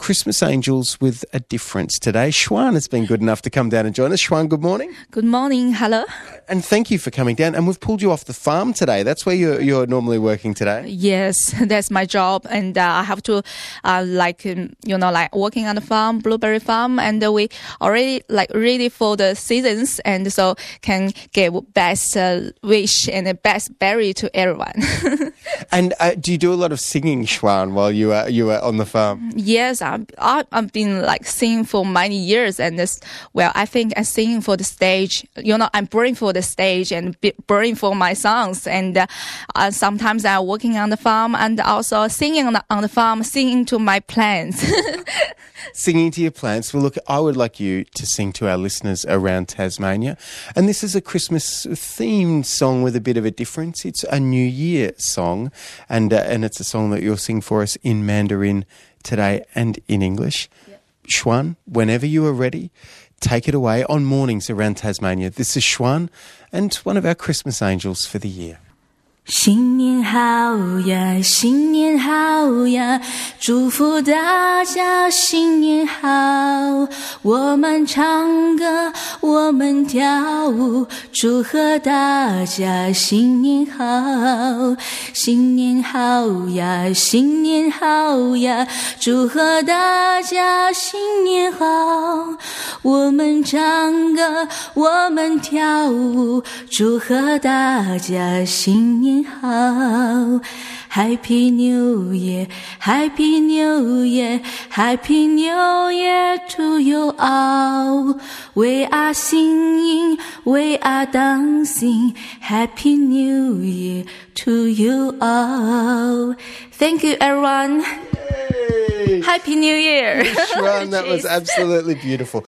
Christmas angels with a difference today. Xuan has been good enough to come down and join us. Xuan, good morning. Good morning. Hello. And thank you for coming down. And we've pulled you off the farm today. That's where you're normally working today. Yes, that's my job, and I have to, working on the farm, blueberry farm, and we already ready for the seasons, and so can give best wish and the best berry to everyone. And do you do a lot of singing, Xuan, while you were on the farm? Yes, I've been singing for many years, and I think I'm singing for the stage. I'm burning for the stage and burning for my songs, and sometimes I'm working on the farm and also singing on the farm, singing to my plants. Singing to your plants. Well, look, I would like you to sing to our listeners around Tasmania. And this is a Christmas-themed song with a bit of a difference. It's a New Year song, and it's a song that you'll sing for us in Mandarin today and in English. Yep. Xuan, whenever you are ready, take it away on mornings around Tasmania. This is Xuan and one of our Christmas angels for the year. 新年好呀，新年好呀，祝福大家新年好。我们唱歌，我们跳舞，祝贺大家新年好。新年好呀，新年好呀，祝贺大家新年好。我们唱歌，我们跳舞，祝贺大家新年好。Happy New Year, Happy New Year, Happy New Year to you all. We are singing, we are dancing. Happy New Year to you all. Thank you, everyone. Yay. Happy New Year. Xuan, that was absolutely beautiful.